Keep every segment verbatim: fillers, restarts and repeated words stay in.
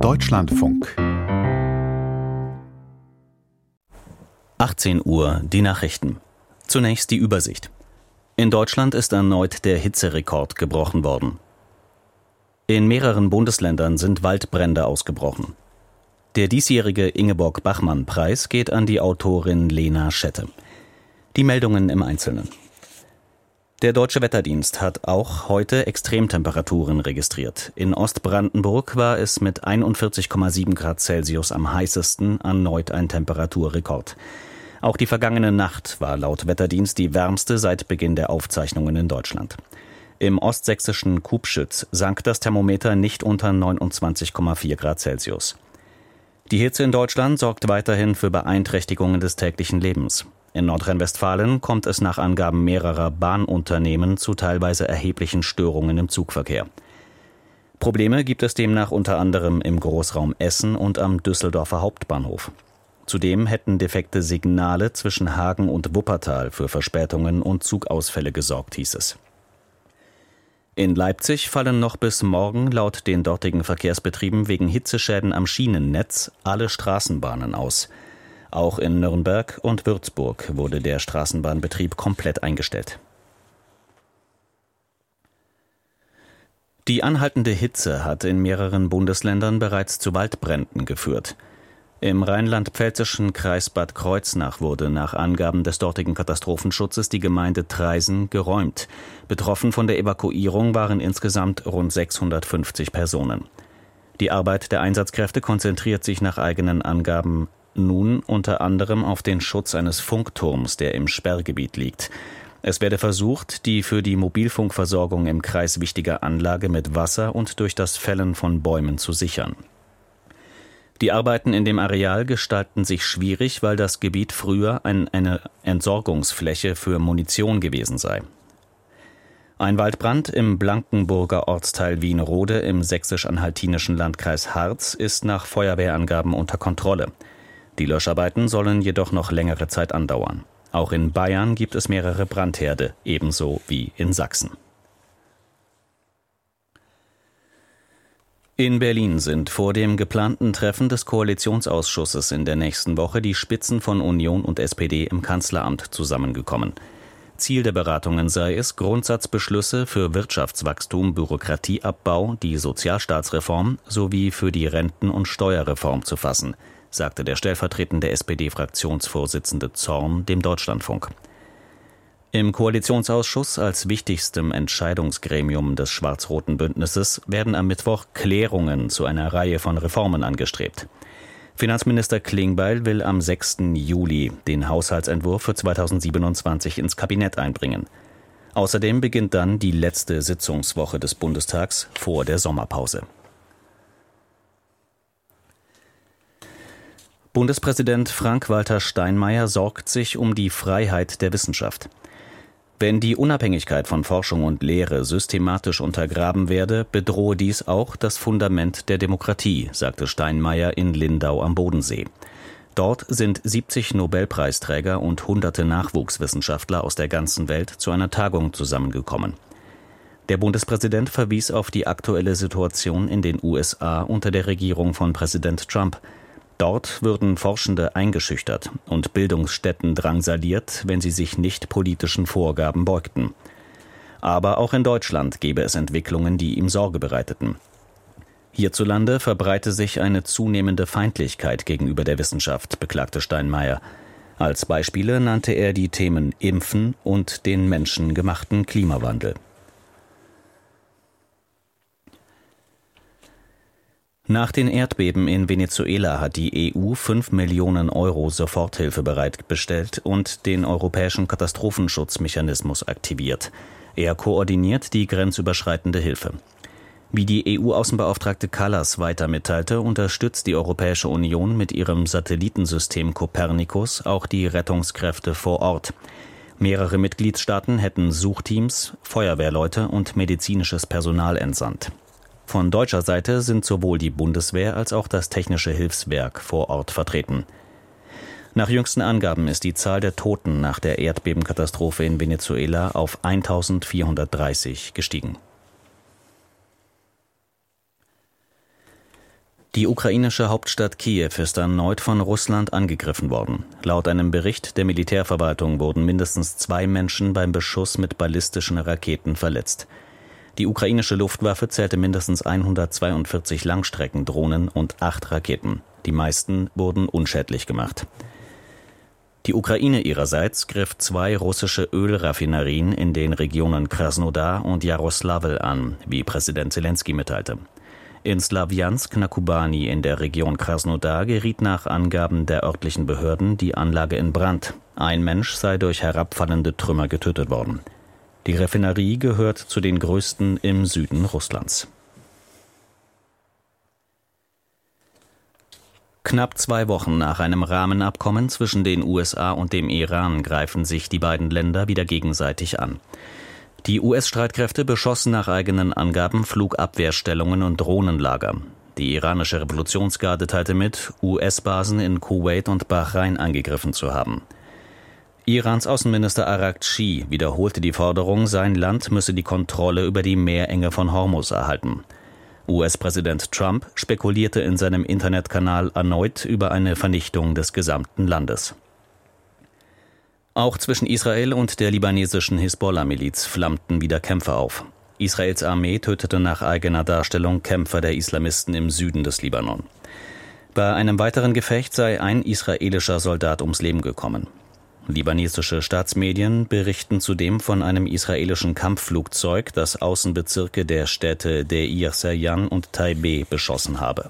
Deutschlandfunk. achtzehn Uhr, die Nachrichten. Zunächst die Übersicht. In Deutschland ist erneut der Hitzerekord gebrochen worden. In mehreren Bundesländern sind Waldbrände ausgebrochen. Der diesjährige Ingeborg-Bachmann-Preis geht an die Autorin Lena Schette. Die Meldungen im Einzelnen. Der Deutsche Wetterdienst hat auch heute Extremtemperaturen registriert. In Ostbrandenburg war es mit einundvierzig Komma sieben Grad Celsius am heißesten, erneut ein Temperaturrekord. Auch die vergangene Nacht war laut Wetterdienst die wärmste seit Beginn der Aufzeichnungen in Deutschland. Im ostsächsischen Kubschütz sank das Thermometer nicht unter neunundzwanzig Komma vier Grad Celsius. Die Hitze in Deutschland sorgt weiterhin für Beeinträchtigungen des täglichen Lebens. In Nordrhein-Westfalen kommt es nach Angaben mehrerer Bahnunternehmen zu teilweise erheblichen Störungen im Zugverkehr. Probleme gibt es demnach unter anderem im Großraum Essen und am Düsseldorfer Hauptbahnhof. Zudem hätten defekte Signale zwischen Hagen und Wuppertal für Verspätungen und Zugausfälle gesorgt, hieß es. In Leipzig fallen noch bis morgen laut den dortigen Verkehrsbetrieben wegen Hitzeschäden am Schienennetz alle Straßenbahnen aus. Auch in Nürnberg und Würzburg wurde der Straßenbahnbetrieb komplett eingestellt. Die anhaltende Hitze hat in mehreren Bundesländern bereits zu Waldbränden geführt. Im rheinland-pfälzischen Kreis Bad Kreuznach wurde nach Angaben des dortigen Katastrophenschutzes die Gemeinde Traisen geräumt. Betroffen von der Evakuierung waren insgesamt rund sechshundertfünfzig Personen. Die Arbeit der Einsatzkräfte konzentriert sich nach eigenen Angaben nun unter anderem auf den Schutz eines Funkturms, der im Sperrgebiet liegt. Es werde versucht, die für die Mobilfunkversorgung im Kreis wichtige Anlage mit Wasser und durch das Fällen von Bäumen zu sichern. Die Arbeiten in dem Areal gestalten sich schwierig, weil das Gebiet früher ein, eine Entsorgungsfläche für Munition gewesen sei. Ein Waldbrand im Blankenburger Ortsteil Wienrode im sächsisch-anhaltinischen Landkreis Harz ist nach Feuerwehrangaben unter Kontrolle. Die Löscharbeiten sollen jedoch noch längere Zeit andauern. Auch in Bayern gibt es mehrere Brandherde, ebenso wie in Sachsen. In Berlin sind vor dem geplanten Treffen des Koalitionsausschusses in der nächsten Woche die Spitzen von Union und S P D im Kanzleramt zusammengekommen. Ziel der Beratungen sei es, Grundsatzbeschlüsse für Wirtschaftswachstum, Bürokratieabbau, die Sozialstaatsreform sowie für die Renten- und Steuerreform zu fassen, sagte der stellvertretende S P D-Fraktionsvorsitzende Zorn dem Deutschlandfunk. Im Koalitionsausschuss als wichtigstem Entscheidungsgremium des schwarz-roten Bündnisses werden am Mittwoch Klärungen zu einer Reihe von Reformen angestrebt. Finanzminister Klingbeil will am sechsten Juli den Haushaltsentwurf für zweitausendsiebenundzwanzig ins Kabinett einbringen. Außerdem beginnt dann die letzte Sitzungswoche des Bundestags vor der Sommerpause. Bundespräsident Frank-Walter Steinmeier sorgt sich um die Freiheit der Wissenschaft. Wenn die Unabhängigkeit von Forschung und Lehre systematisch untergraben werde, bedrohe dies auch das Fundament der Demokratie, sagte Steinmeier in Lindau am Bodensee. Dort sind siebzig Nobelpreisträger und hunderte Nachwuchswissenschaftler aus der ganzen Welt zu einer Tagung zusammengekommen. Der Bundespräsident verwies auf die aktuelle Situation in den U S A unter der Regierung von Präsident Trump. Dort würden Forschende eingeschüchtert und Bildungsstätten drangsaliert, wenn sie sich nicht politischen Vorgaben beugten. Aber auch in Deutschland gäbe es Entwicklungen, die ihm Sorge bereiteten. Hierzulande verbreite sich eine zunehmende Feindlichkeit gegenüber der Wissenschaft, beklagte Steinmeier. Als Beispiele nannte er die Themen Impfen und den menschengemachten Klimawandel. Nach den Erdbeben in Venezuela hat die E U fünf Millionen Euro Soforthilfe bereitgestellt und den europäischen Katastrophenschutzmechanismus aktiviert. Er koordiniert die grenzüberschreitende Hilfe. Wie die E U-Außenbeauftragte Kallas weiter mitteilte, unterstützt die Europäische Union mit ihrem Satellitensystem Copernicus auch die Rettungskräfte vor Ort. Mehrere Mitgliedstaaten hätten Suchteams, Feuerwehrleute und medizinisches Personal entsandt. Von deutscher Seite sind sowohl die Bundeswehr als auch das Technische Hilfswerk vor Ort vertreten. Nach jüngsten Angaben ist die Zahl der Toten nach der Erdbebenkatastrophe in Venezuela auf eintausendvierhundertdreißig gestiegen. Die ukrainische Hauptstadt Kiew ist erneut von Russland angegriffen worden. Laut einem Bericht der Militärverwaltung wurden mindestens zwei Menschen beim Beschuss mit ballistischen Raketen verletzt. Die ukrainische Luftwaffe zählte mindestens hundertzweiundvierzig Langstreckendrohnen und acht Raketen. Die meisten wurden unschädlich gemacht. Die Ukraine ihrerseits griff zwei russische Ölraffinerien in den Regionen Krasnodar und Jaroslawl an, wie Präsident Selenskyj mitteilte. In Slawjansk na Kubani in der Region Krasnodar geriet nach Angaben der örtlichen Behörden die Anlage in Brand. Ein Mensch sei durch herabfallende Trümmer getötet worden. Die Raffinerie gehört zu den größten im Süden Russlands. Knapp zwei Wochen nach einem Rahmenabkommen zwischen den U S A und dem Iran greifen sich die beiden Länder wieder gegenseitig an. Die U S-Streitkräfte beschossen nach eigenen Angaben Flugabwehrstellungen und Drohnenlager. Die iranische Revolutionsgarde teilte mit, U S-Basen in Kuwait und Bahrain angegriffen zu haben. Irans Außenminister Araghchi wiederholte die Forderung, sein Land müsse die Kontrolle über die Meerenge von Hormuz erhalten. U S-Präsident Trump spekulierte in seinem Internetkanal erneut über eine Vernichtung des gesamten Landes. Auch zwischen Israel und der libanesischen Hisbollah-Miliz flammten wieder Kämpfe auf. Israels Armee tötete nach eigener Darstellung Kämpfer der Islamisten im Süden des Libanon. Bei einem weiteren Gefecht sei ein israelischer Soldat ums Leben gekommen. Libanesische Staatsmedien berichten zudem von einem israelischen Kampfflugzeug, das Außenbezirke der Städte Deir Serjan und Taibeh beschossen habe.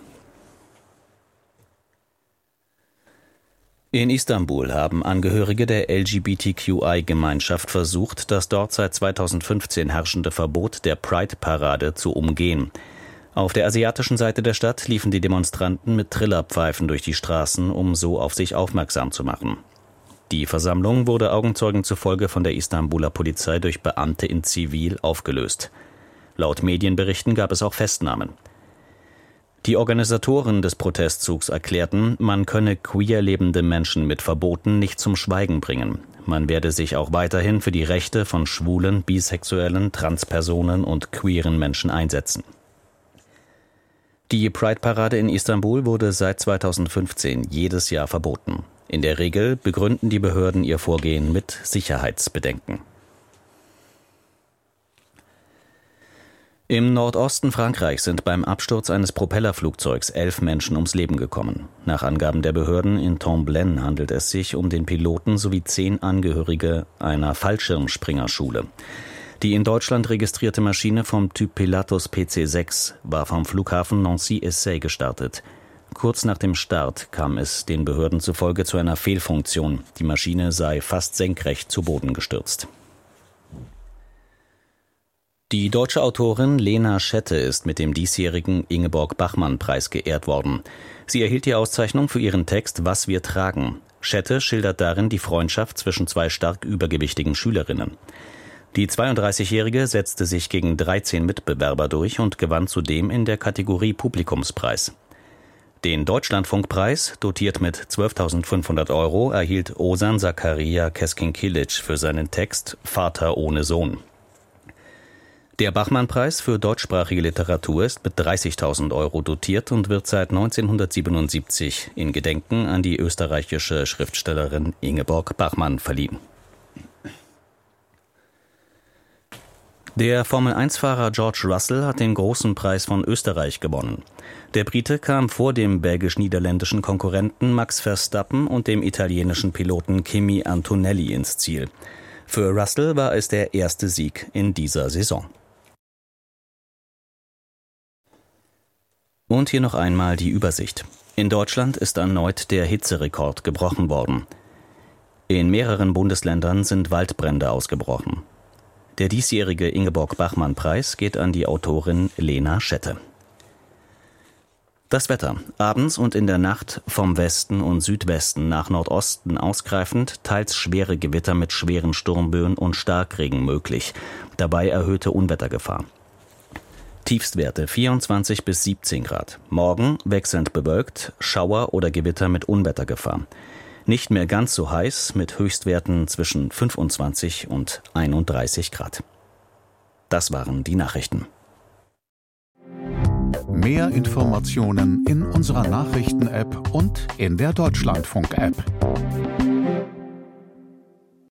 In Istanbul haben Angehörige der L G B T Q I-Gemeinschaft versucht, das dort seit zweitausendfünfzehn herrschende Verbot der Pride-Parade zu umgehen. Auf der asiatischen Seite der Stadt liefen die Demonstranten mit Trillerpfeifen durch die Straßen, um so auf sich aufmerksam zu machen. Die Versammlung wurde Augenzeugen zufolge von der Istanbuler Polizei durch Beamte in Zivil aufgelöst. Laut Medienberichten gab es auch Festnahmen. Die Organisatoren des Protestzugs erklärten, man könne queer lebende Menschen mit Verboten nicht zum Schweigen bringen. Man werde sich auch weiterhin für die Rechte von schwulen, bisexuellen, Transpersonen und queeren Menschen einsetzen. Die Pride-Parade in Istanbul wurde seit zweitausendfünfzehn jedes Jahr verboten. In der Regel begründen die Behörden ihr Vorgehen mit Sicherheitsbedenken. Im Nordosten Frankreichs sind beim Absturz eines Propellerflugzeugs elf Menschen ums Leben gekommen. Nach Angaben der Behörden in Tomblaine handelt es sich um den Piloten sowie zehn Angehörige einer Fallschirmspringerschule. Die in Deutschland registrierte Maschine vom Typ Pilatus P C sechs war vom Flughafen Nancy-Essay gestartet. Kurz nach dem Start kam es den Behörden zufolge zu einer Fehlfunktion. Die Maschine sei fast senkrecht zu Boden gestürzt. Die deutsche Autorin Lena Schette ist mit dem diesjährigen Ingeborg-Bachmann-Preis geehrt worden. Sie erhielt die Auszeichnung für ihren Text »Was wir tragen«. Schette schildert darin die Freundschaft zwischen zwei stark übergewichtigen Schülerinnen. Die zweiunddreißigjährige setzte sich gegen dreizehn Mitbewerber durch und gewann zudem in der Kategorie Publikumspreis. Den Deutschlandfunkpreis, dotiert mit zwölftausendfünfhundert Euro, erhielt Ozan Zakaria Keskin-Kilic für seinen Text »Vater ohne Sohn«. Der Bachmann-Preis für deutschsprachige Literatur ist mit dreißigtausend Euro dotiert und wird seit neunzehnhundertsiebenundsiebzig in Gedenken an die österreichische Schriftstellerin Ingeborg Bachmann verliehen. Der Formel eins Fahrer George Russell hat den großen Preis von Österreich gewonnen. Der Brite kam vor dem belgisch-niederländischen Konkurrenten Max Verstappen und dem italienischen Piloten Kimi Antonelli ins Ziel. Für Russell war es der erste Sieg in dieser Saison. Und hier noch einmal die Übersicht. In Deutschland ist erneut der Hitzerekord gebrochen worden. In mehreren Bundesländern sind Waldbrände ausgebrochen. Der diesjährige Ingeborg-Bachmann-Preis geht an die Autorin Lena Schette. Das Wetter. Abends und in der Nacht vom Westen und Südwesten nach Nordosten ausgreifend, teils schwere Gewitter mit schweren Sturmböen und Starkregen möglich. Dabei erhöhte Unwettergefahr. Tiefstwerte vierundzwanzig bis siebzehn Grad. Morgen wechselnd bewölkt, Schauer oder Gewitter mit Unwettergefahr. Nicht mehr ganz so heiß mit Höchstwerten zwischen fünfundzwanzig und einunddreißig Grad. Das waren die Nachrichten. Mehr Informationen in unserer Nachrichten-App und in der Deutschlandfunk-App.